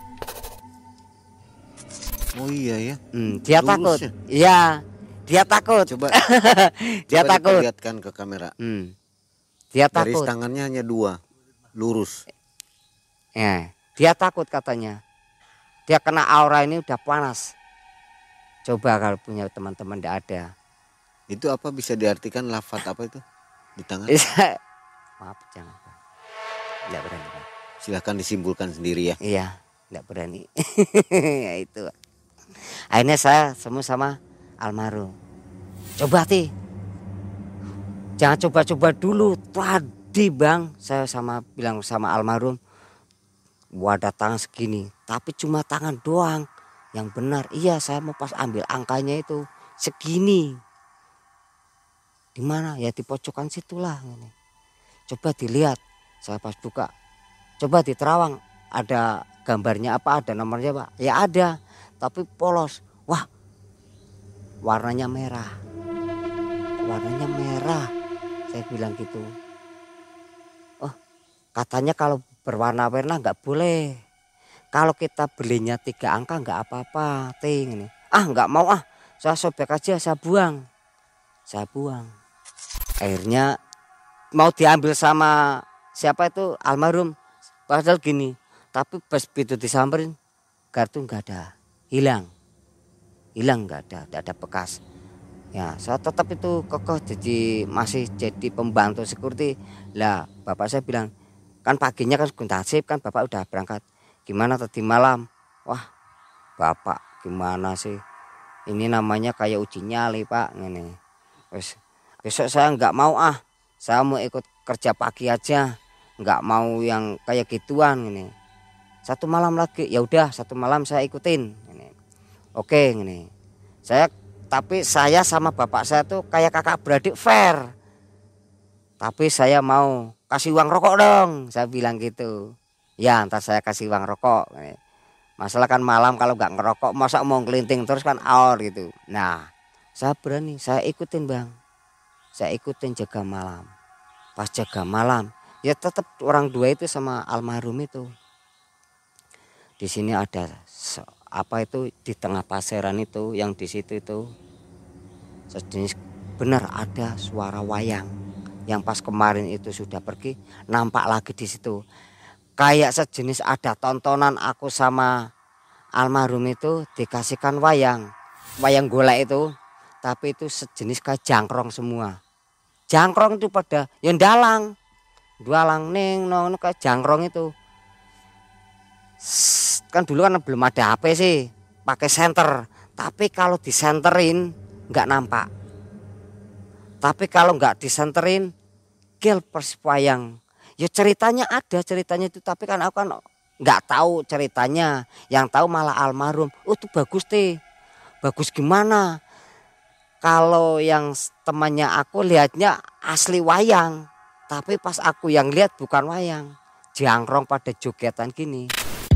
Oh iya ya. Hmm, dia Lurus takut. ya? Iya, dia takut. Coba dia coba takut. diperlihatkan ke kamera. Hmm. Dia Garis takut. tangannya hanya dua, lurus. Ya, dia takut katanya. Dia kena aura ini udah panas. Coba kalau punya teman-teman tidak ada. Itu apa bisa diartikan lafaz apa itu di tangan? Maaf jangan Pak. Tidak berani Pak. Silahkan disimpulkan sendiri ya. Iya, tidak berani. Ya itu. Akhirnya saya semua sama almarhum. Coba ti. Jangan coba-coba dulu. Tadi Bang, saya sama bilang sama almarhum. Wadah tangan segini, tapi cuma tangan doang. Yang benar, iya saya mau pas ambil angkanya itu segini. Di mana? Ya di pojokan situlah. Coba dilihat, saya pas buka. Coba di terawang, ada gambarnya apa, ada nomornya Pak? Ya ada, tapi polos. Wah, warnanya merah. Warnanya merah. Saya bilang gitu. Oh, katanya kalau berwarna-warna nggak boleh. Kalau kita belinya tiga angka nggak apa-apa, ting ini. Ah nggak mau ah, saya sobek aja, saya buang, saya buang. Akhirnya mau diambil sama siapa itu almarhum, padahal gini. Tapi pas itu disamperin, kartu nggak ada, hilang, hilang nggak ada, nggak ada bekas. Ya saya tetap itu kokoh jadi masih jadi pembantu security. Lah bapak saya bilang, kan paginya kan kuntasip kan bapak udah berangkat. Gimana tadi malam? Wah bapak gimana sih? Ini namanya kayak uji nyali pak. Ini. Terus besok saya nggak mau ah, saya mau ikut kerja pagi aja, nggak mau yang kayak gituan ini. Satu malam lagi, ya udah satu malam saya ikutin. Ini. Oke ini, saya tapi saya sama bapak saya tuh kayak kakak beradik fair. Tapi saya mau kasih uang rokok dong, saya bilang gitu. Ya ntar saya kasih uang rokok. Masalah kan malam kalau nggak ngerokok, masa mau ngelinting terus kan aur gitu. Nah saya berani, saya ikutin bang. Saya ikutin jaga malam. Pas jaga malam, ya tetap orang dua itu sama almarhum itu. Di sini ada apa itu di tengah paseran itu yang di situ itu sejenis benar ada suara wayang yang pas kemarin itu sudah pergi nampak lagi di situ kayak sejenis ada tontonan aku sama almarhum itu dikasihkan wayang wayang golek itu tapi itu sejenis kayak jangkrong semua jangkrong itu pada yang dalang dalang neng nong kayak jangkrong itu. Kan dulu kan belum ada H P sih, pakai senter. Tapi kalau disenterin nggak nampak. Tapi kalau nggak disenterin, gel perswayang. Ya ceritanya ada ceritanya itu, tapi kan aku kan nggak tahu ceritanya. Yang tahu malah almarhum. Oh itu bagus teh, bagus gimana? Kalau yang temannya aku lihatnya asli wayang, tapi pas aku yang lihat bukan wayang, jangkrong pada jogetan gini.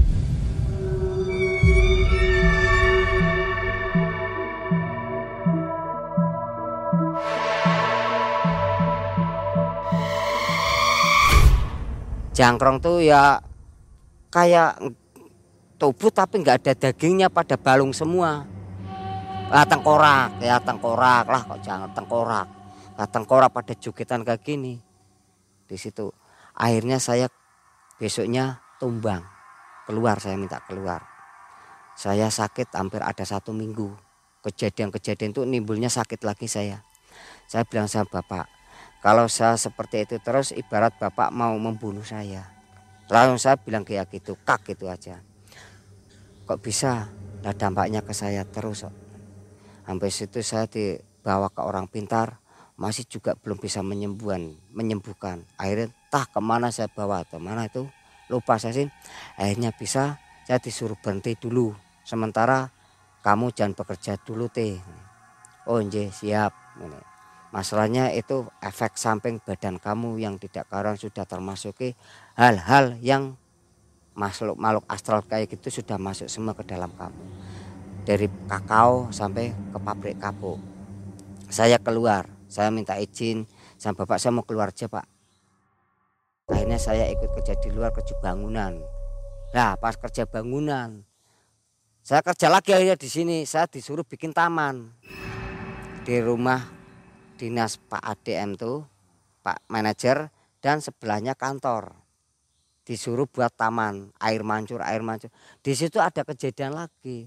Jangkrong tuh ya kayak tubuh tapi nggak ada dagingnya pada balung semua. Ah, tengkorak ya tengkorak lah kok jangan tengkorak. Nah, tengkorak pada jogetan kayak gini. Di situ akhirnya saya besoknya tumbang keluar saya minta keluar. Saya sakit hampir ada satu minggu. Kejadian-kejadian itu nimbulnya sakit lagi saya. Saya bilang sama bapak, kalau saya seperti itu terus ibarat bapak mau membunuh saya. Lalu saya bilang kayak gitu, kak gitu aja. Kok bisa? Nah dampaknya ke saya terus. Sampai situ saya dibawa ke orang pintar, masih juga belum bisa menyembuhan, menyembuhkan. Akhirnya tah kemana saya bawa, kemana itu lupa saya sih. Akhirnya bisa, saya disuruh berhenti dulu. Sementara kamu jangan bekerja dulu teh. Oh nje siap. Masalahnya itu efek samping badan kamu yang tidak karang sudah termasuki hal-hal yang makhluk makhluk astral kayak gitu sudah masuk semua ke dalam kamu. Dari kakao sampai ke pabrik kapuk. Saya keluar, saya minta izin sama bapak saya mau keluar aja pak. Akhirnya saya ikut kerja di luar kerja bangunan. Nah pas kerja bangunan, saya kerja lagi akhirnya di sini. Saya disuruh bikin taman di rumah dinas Pak A D M tuh, Pak manajer dan sebelahnya kantor. Disuruh buat taman, air mancur, air mancur. Di situ ada kejadian lagi.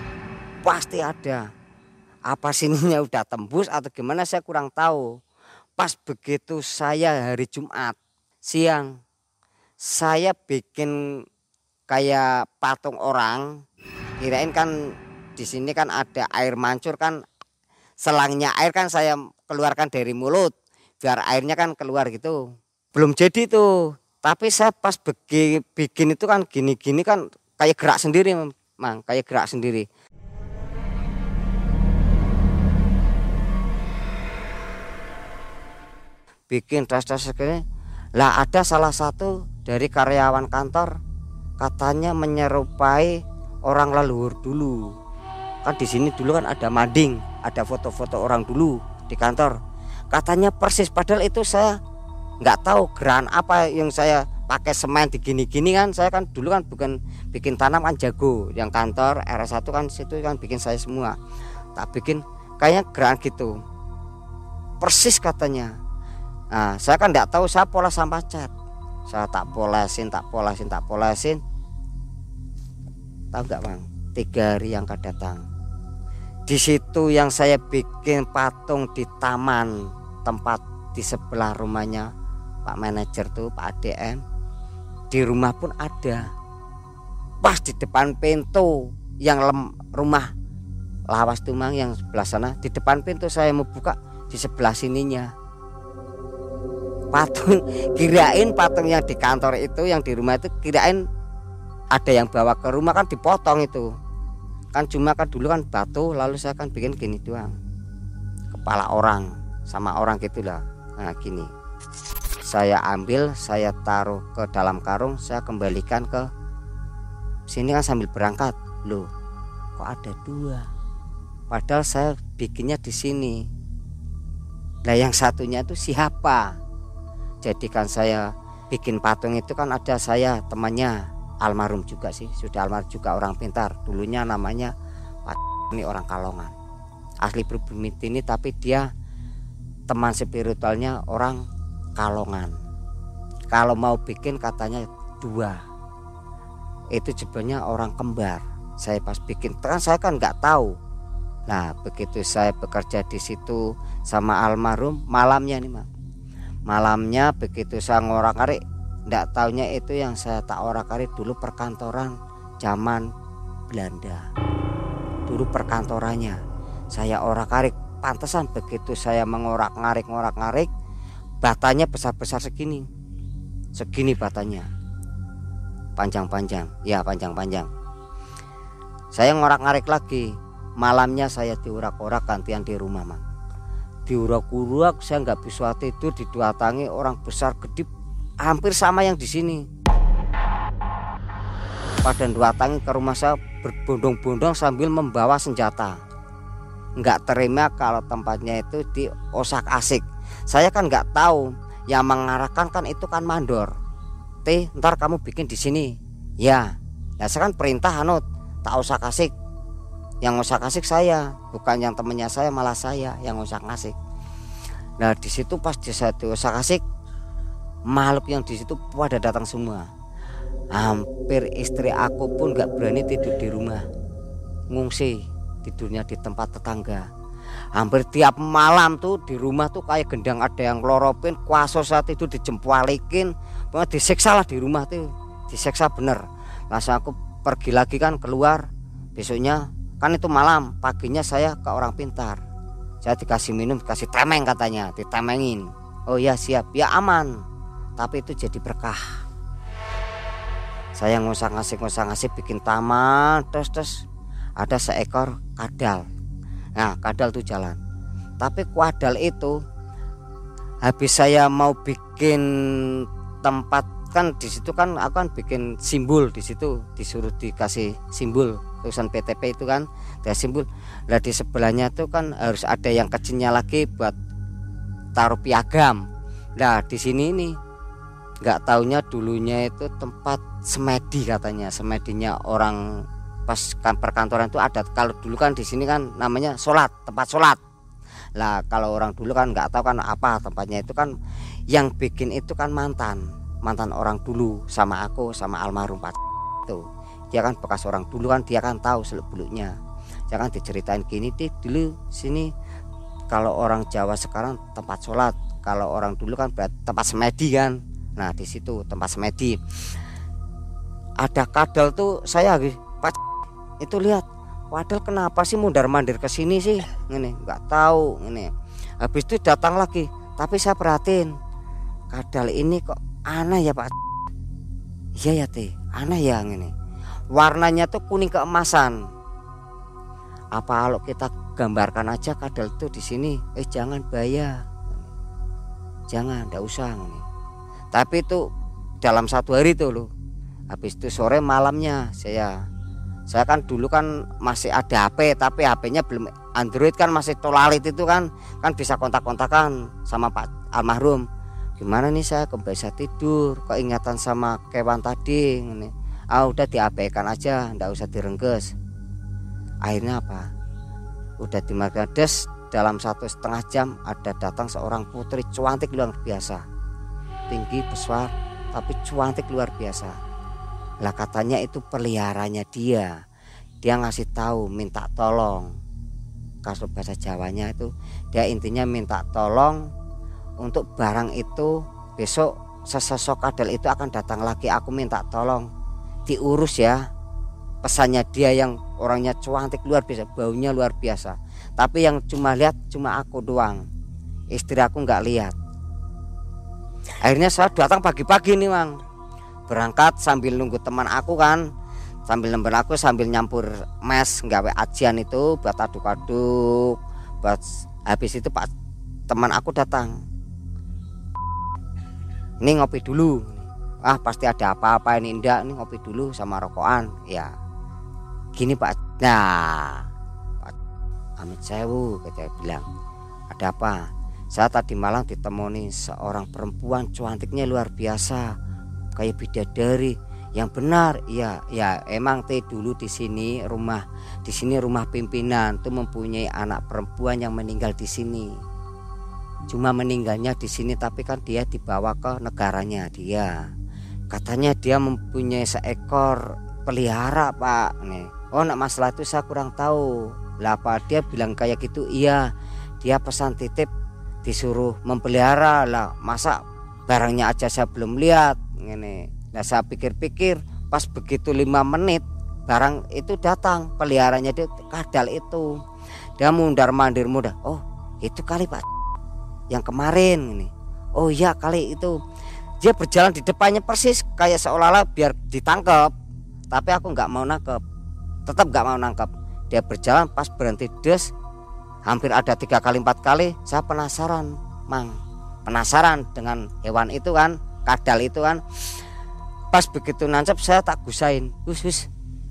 Pasti ada. Apa sininya udah tembus atau gimana saya kurang tahu. Pas begitu saya hari Jumat siang, saya bikin kayak patung orang. Kirain kan di sini kan ada air mancur kan, selangnya air kan saya keluarkan dari mulut biar airnya kan keluar gitu. Belum jadi tuh. Tapi saya pas bikin, bikin itu kan gini-gini kan kayak gerak sendiri, Mang, kayak gerak sendiri. Bikin tas-tas segini. Lah ada salah satu dari karyawan kantor katanya menyerupai orang leluhur dulu. Kan di sini dulu kan ada mading, ada foto-foto orang dulu di kantor. Katanya persis padahal itu saya nggak tahu gerakan apa yang saya pakai semen di gini-gini kan. Saya kan dulu kan bukan bikin tanam kan jago. Yang kantor R S satu kan situ kan bikin saya semua. Tak bikin kayak gerakan gitu. Persis katanya. Nah, saya kan nggak tahu saya pola sama cat. Saya tak polesin, tak polesin, tak polesin. Tahu nggak Bang? Tiga hari yang akan datang. Di situ yang saya bikin patung di taman tempat di sebelah rumahnya Pak manajer tuh, Pak A D M. Di rumah pun ada. Pas di depan pintu yang lem, rumah Lawas Tumang yang sebelah sana, di depan pintu saya mau buka, di sebelah sininya patung. Kirain patung yang di kantor itu, yang di rumah itu, kirain ada yang bawa ke rumah, kan dipotong itu kan, cuma kan dulu kan batu, lalu saya kan bikin gini doang, kepala orang sama orang gitulah. Nah gini, saya ambil, saya taruh ke dalam karung, saya kembalikan ke sini kan sambil berangkat. Loh kok ada dua, padahal saya bikinnya di sini. Nah yang satunya itu siapa? Jadikan saya bikin patung itu kan ada saya temannya almarhum juga sih, sudah almarhum juga, orang pintar. Dulunya namanya Pak, ini orang Kalongan, asli pribumi ini, tapi dia teman spiritualnya orang Kalongan. Kalau mau bikin katanya dua, itu sebenarnya orang kembar. Saya pas bikin kan saya kan nggak tahu. Nah begitu saya bekerja di situ sama almarhum, malamnya nih Mak, malamnya begitu saya ngorak-ngarik, nggak taunya itu yang saya tak orak-arik dulu perkantoran zaman Belanda. Dulu perkantorannya saya orak-arik, pantesan begitu saya mengorak-ngarik ngorak-ngarik batanya besar-besar segini, segini batanya, panjang-panjang, ya panjang-panjang. Saya ngorak-ngarik lagi, malamnya saya diurak-urak gantian di rumah Mak. Diurak-urak saya nggak bisa tidur, didatangi orang besar gede hampir sama yang di sini. Pada dua tangi ke rumah saya berbondong-bondong sambil membawa senjata. Nggak terima kalau tempatnya itu di osak-asik. Saya kan nggak tahu, yang mengarahkan kan itu kan mandor. Teh, ntar kamu bikin di sini. Ya, nah saya kan perintah anut tak osak-asik. Yang osak-asik saya, bukan yang temennya saya, malah saya yang osak-asik. Nah di situ pas di saya osak-asik, makhluk yang di situ pada datang semua. Hampir istri aku pun gak berani tidur di rumah, ngungsi tidurnya di tempat tetangga. Hampir tiap malam tuh di rumah tuh kayak gendang ada yang ngeloropin, kuasa saat itu dijempualikin, pokoknya disiksa lah di rumah tuh, disiksa bener. Langsung aku pergi lagi kan keluar, besoknya kan itu malam, paginya saya ke orang pintar, saya dikasih minum, dikasih temeng katanya, ditemengin. Oh ya siap, ya aman. Tapi itu jadi berkah. Saya ngusah-ngasih ngusah-ngasih bikin taman, terus terus ada seekor kadal. Nah kadal tuh jalan, tapi kadal itu habis saya mau bikin tempat kan di situ kan, aku kan bikin simbol di situ, disuruh dikasih simbol tulisan P T P itu kan, ada simbol. Nah di sebelahnya tuh kan harus ada yang kecilnya lagi buat taruh piagam. Nah di sini nih nggak taunya dulunya itu tempat semedi katanya, semedinya orang pas kan perkantoran itu ada. Kalau dulu kan di sini kan namanya sholat, tempat sholat. Lah kalau orang dulu kan nggak tahu kan apa tempatnya itu kan, yang bikin itu kan mantan mantan orang dulu sama aku sama almarhum Pak itu. Dia kan bekas orang dulu kan, dia kan tahu seluk beluknya. Jangan diceritain gini deh, dulu sini kalau orang Jawa sekarang tempat sholat, kalau orang dulu kan tempat semedi kan. Nah di situ tempat semedi ada kadal tuh. Saya Pak itu lihat, padahal kenapa sih mundar mandir ke sini sih, ini nggak tahu ini. Habis itu datang lagi, tapi saya perhatiin kadal ini kok aneh ya Pak. Iya ya teh, aneh ya ini. Warnanya tuh kuning keemasan. Apa kalau kita gambarkan aja kadal itu di sini? Eh jangan bahaya, jangan, nggak usah ini. Tapi itu dalam satu hari tuh loh. Habis itu sore malamnya saya saya kan dulu kan masih ada H P, tapi H P-nya belum Android kan, masih tolalit itu kan, kan bisa kontak-kontakan sama Pak almarhum. Gimana nih saya kok bisa tidur, keingatan sama kewan tadi ini. Ah udah diabaikan aja, ndak usah direngges. Akhirnya apa? Udah dimarkades, dalam satu setengah jam ada datang seorang putri cantik luar biasa, tinggi besar, tapi cuantik luar biasa. Lah katanya itu peliharanya dia. Dia ngasih tahu minta tolong. Kalau bahasa Jawanya itu dia intinya minta tolong untuk barang itu besok sesosok kadal itu akan datang lagi, aku minta tolong diurus ya. Pesannya dia yang orangnya cuantik luar biasa, baunya luar biasa. Tapi yang cuma lihat cuma aku doang, istri aku nggak lihat. Akhirnya saya datang pagi-pagi nih Mang, berangkat sambil nunggu teman aku kan, sambil nembel aku sambil nyampur mes nggawe ajian itu buat aduk-aduk. Buat habis itu Pak teman aku datang, ini ngopi dulu. Ah pasti ada apa-apa ini, ndak nih ngopi dulu sama rokokan ya. Gini Pak, nah Pak amit sewu katanya bilang, ada apa? Saya tadi malam ditemani seorang perempuan cuantiknya luar biasa kayak bidadari. Yang benar, iya ya emang teh dulu di sini rumah di sini rumah pimpinan tuh mempunyai anak perempuan yang meninggal di sini. Cuma meninggalnya di sini tapi kan dia dibawa ke negaranya dia. Katanya dia mempunyai seekor pelihara Pak nih. Oh nak masalah itu saya kurang tahu. Lah apa dia bilang kayak gitu? Iya, dia pesan titip disuruh memelihara lah. Masa barangnya aja saya belum lihat ini. Nah saya pikir-pikir pas begitu lima menit barang itu datang, peliharanya dia kadal itu. Dia mundar mandir mudah. Oh itu kali Pak yang kemarin ini. Oh iya kali itu. Dia berjalan di depannya persis kayak seolah-olah biar ditangkap. Tapi aku nggak mau nangkep, tetap nggak mau nangkep. Dia berjalan pas berhenti des, hampir ada tiga kali empat kali. Saya penasaran Mang, penasaran dengan hewan itu kan, kadal itu kan. Pas begitu nancep saya tak gusain, hus hus.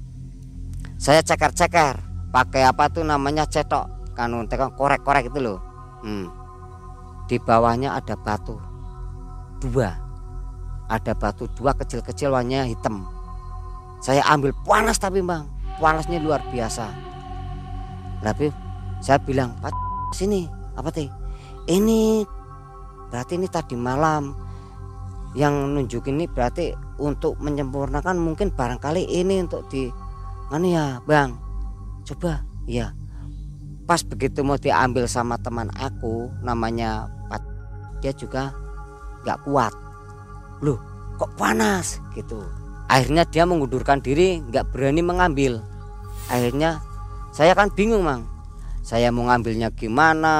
Saya ceker-ceker, pakai apa tuh namanya cetok, kan korek-korek itu loh. Hmm. Di bawahnya ada batu dua, ada batu dua kecil-kecil warnanya hitam. Saya ambil panas tapi Bang, panasnya luar biasa. Tapi saya bilang Pak sini apa teh? Ini berarti ini tadi malam yang nunjukin ini berarti untuk menyempurnakan mungkin barangkali ini untuk di mana ya Bang, coba ya. Pas begitu mau diambil sama teman aku namanya Pat, dia juga nggak kuat loh kok panas gitu. Akhirnya dia mengundurkan diri, nggak berani mengambil. Akhirnya saya kan bingung Mang, saya mau ngambilnya gimana.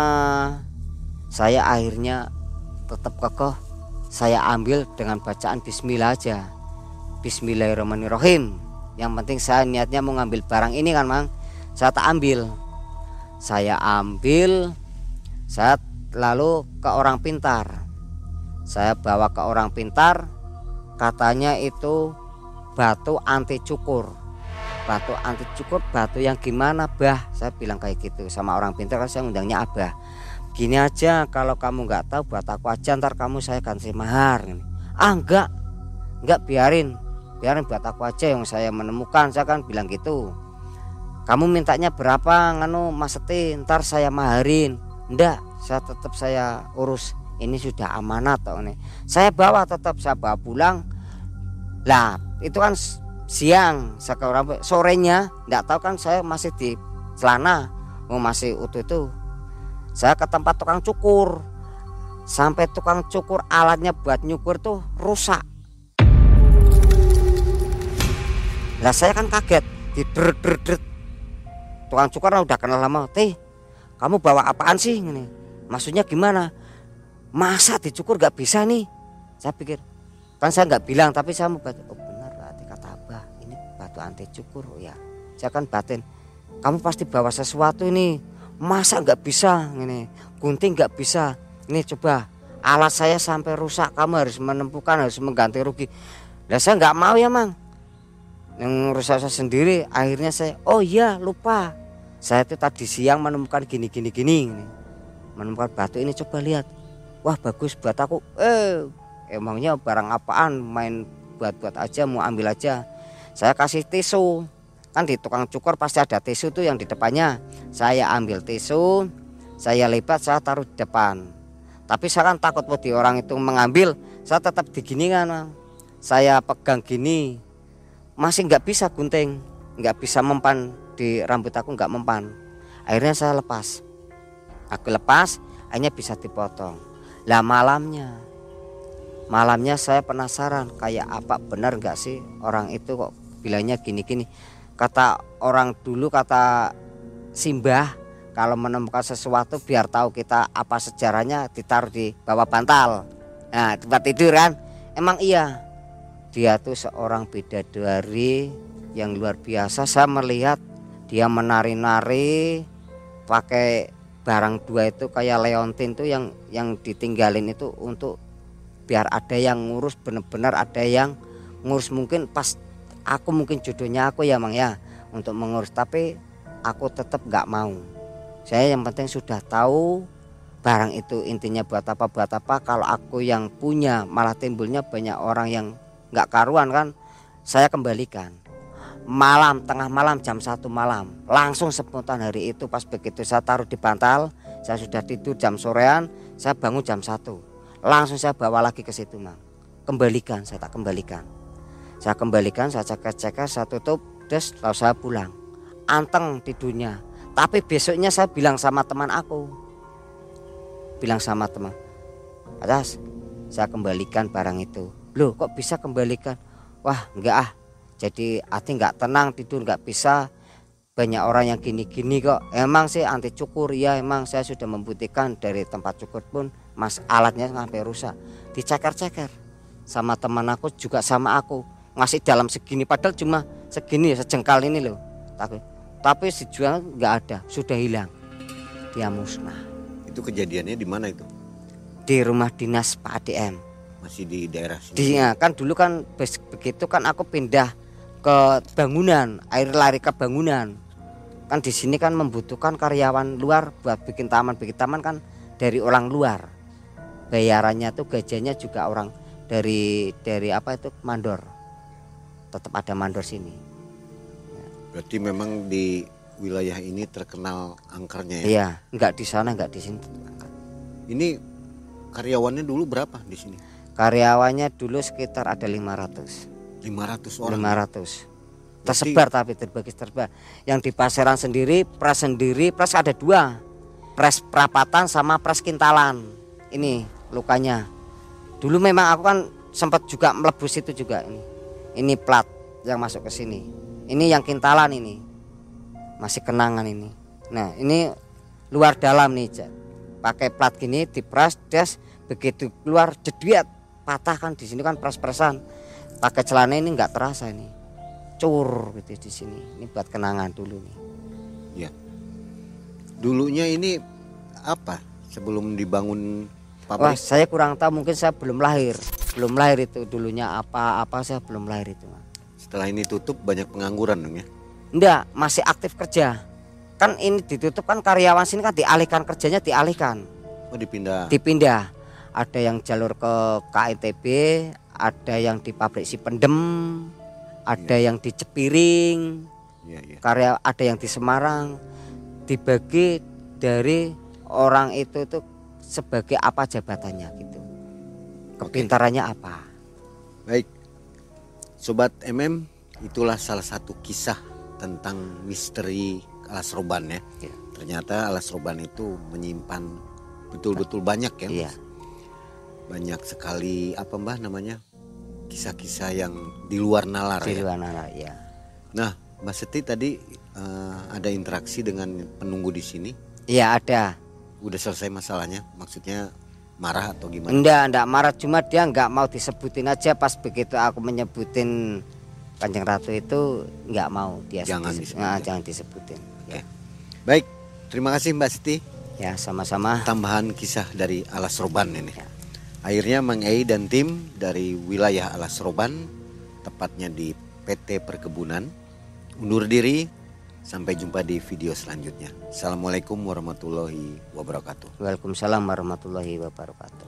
Saya akhirnya tetap kokoh, saya ambil dengan bacaan bismillah aja. Bismillahirrahmanirrahim. Yang penting saya niatnya mau ngambil barang ini kan Mang. Saya tak ambil. Saya ambil, saya lalu ke orang pintar. Saya bawa ke orang pintar, katanya itu batu anti cukur. Batu anti cukur, batu yang gimana Bah? Saya bilang kayak gitu sama orang pintar, kan saya undangnya Abah. Gini aja, kalau kamu nggak tahu buat aku aja, ntar kamu saya ganti mahar. Ah enggak, enggak biarin, biarin buat aku aja yang saya menemukan. Saya kan bilang gitu. Kamu mintanya berapa nganu Mas Seti, ntar saya maharin. Enggak, saya tetap saya urus. Ini sudah amanat toh nih. Saya bawa tetap saya bawa pulang. Lah itu kan siang, sekarang sorenya enggak tahu kan saya masih di celana, mau masih utuh itu. Saya ke tempat tukang cukur. Sampai tukang cukur alatnya buat nyukur tuh rusak. Lah saya kan kaget, didret-dret. Tukang cukur udah kenal lama. Teh, kamu bawa apaan sih ini? Maksudnya gimana? Masa dicukur gak bisa nih? Saya pikir, kan saya nggak bilang tapi saya mau batin. Oh benar berarti kata Abah, ini batu anti cukur. Oh ya, saya kan batin. Kamu pasti bawa sesuatu ini. Masa nggak bisa ini? Gunting nggak bisa. Ini coba alat saya sampai rusak, kamu harus menemukan, harus mengganti rugi. Lah saya nggak mau ya Mang, yang rusak saya sendiri. Akhirnya saya, oh iya lupa, saya itu tadi siang menemukan gini gini gini, menemukan batu ini, coba lihat. Wah bagus buat aku. Eh emangnya barang apaan, main buat-buat aja, mau ambil aja. Saya kasih tisu, kan di tukang cukur pasti ada tisu tuh yang di depannya. Saya ambil tisu, saya lipat, saya taruh di depan. Tapi saya kan takut di orang itu mengambil, saya tetap diginikan. saya pegang gini masih nggak bisa gunting, nggak bisa mempan di rambut aku, nggak mempan. Akhirnya saya lepas, aku lepas, akhirnya bisa dipotong. Lah malamnya, malamnya saya penasaran kayak apa benar nggak sih orang itu kok bilangnya gini-gini. Kata orang dulu, kata Simbah, kalau menemukan sesuatu biar tahu kita apa sejarahnya ditaruh di bawah bantal. Nah tempat tidur kan. Emang iya, dia tuh seorang bidadari yang luar biasa. Saya melihat dia menari-nari pakai barang dua itu kayak leontin tuh yang yang ditinggalin itu untuk biar ada yang ngurus, bener-bener ada yang ngurus. Mungkin pas aku mungkin jodohnya aku ya Mang ya untuk mengurus, tapi aku tetap nggak mau. Saya yang penting sudah tahu barang itu intinya buat apa buat apa. Kalau aku yang punya malah timbulnya banyak orang yang nggak karuan kan, saya kembalikan. Malam, tengah malam jam satu malam langsung spontan hari itu pas begitu saya taruh di bantal, saya sudah tidur jam sorean, saya bangun jam satu langsung saya bawa lagi ke situ Mang. Kembalikan, saya tak kembalikan. Saya kembalikan, saya cek-cek, saya tutup, terus lalu saya pulang. Anteng tidurnya. Tapi besoknya saya bilang sama teman aku, bilang sama teman, atas saya kembalikan barang itu. Loh kok bisa kembalikan? Wah enggak ah, jadi hati enggak tenang, tidur enggak bisa. Banyak orang yang gini-gini kok. Emang sih anti cukur ya, emang saya sudah membuktikan dari tempat cukur pun mas alatnya sampai rusak. Diceker-ceker sama teman aku juga sama aku, ngasih dalam segini padahal cuma segini sejengkal ini loh. Tapi tapi si jual nggak ada, sudah hilang, dia musnah. Itu kejadiannya di mana itu? Di rumah dinas Pak A D M. Masih di daerah sini? Dia kan dulu kan begitu kan aku pindah ke bangunan, air lari ke bangunan. Kan di sini kan membutuhkan karyawan luar buat bikin taman, bikin taman kan dari orang luar. Bayarannya tuh gajinya juga orang dari dari apa itu mandor. Tetap ada mandor sini. Berarti memang di wilayah ini terkenal angkernya ya? Iya, enggak di sana, enggak di sini. Ini karyawannya dulu berapa di sini? Karyawannya dulu sekitar ada lima ratus. lima ratus orang. lima ratus. Tersebar tapi terbagi tersebar. Yang di Paseran sendiri, pres sendiri, pres ada dua. Pres perapatan sama pres kintalan. Ini lukanya. Dulu memang aku kan sempat juga melebus itu juga ini. Ini plat yang masuk ke sini. Ini yang kintalan ini. Masih kenangan ini. Nah, ini luar dalam nih. Pakai plat gini dipres, des begitu keluar jediat patah kan di sini kan pres-presan. Pakai celana ini enggak terasa ini. Cur gitu di sini. Ini buat kenangan dulu nih. Ya. Dulunya ini apa? Sebelum dibangun pabrik? Wah, saya kurang tahu, mungkin saya belum lahir. Belum lahir itu dulunya apa-apa saya belum lahir itu. Setelah ini tutup banyak pengangguran dong ya? Enggak, masih aktif kerja. Kan ini ditutup kan karyawan sini kan dialihkan kerjanya dialihkan. Oh dipindah. Dipindah. Ada yang jalur ke K I T B, ada yang di pabrik si pendem, ada ya. Yang di Cepiring. Ya, ya. Karya ada yang di Semarang. Dibagi dari orang itu tuh sebagai apa jabatannya gitu. Kepintarannya Oke. Apa? Baik. Sobat M M, itulah salah satu kisah tentang misteri Alas Roban ya. Ya. Ternyata Alas Roban itu menyimpan betul-betul banyak ya. Ya. Banyak sekali apa Mbah namanya? Kisah-kisah yang di luar nalar di ya. Di luar nalar ya. Nah, Mbak Seti tadi uh, ada interaksi dengan penunggu di sini? Iya, ada. Udah selesai masalahnya? Maksudnya marah atau gimana? Enggak, enggak marah, cuma dia enggak mau disebutin aja. Pas begitu aku menyebutin Kanjeng Ratu itu enggak mau dia jangan disebutin. disebutin. Nah, jangan disebutin. Oke. Baik, terima kasih Mbak Siti. Ya, sama-sama. Tambahan kisah dari Alas Roban ini. Ya. Akhirnya Mang Ei dan tim dari wilayah Alas Roban, tepatnya di P T Perkebunan, undur diri. Sampai jumpa di video selanjutnya. Assalamualaikum warahmatullahi wabarakatuh. Waalaikumsalam warahmatullahi wabarakatuh.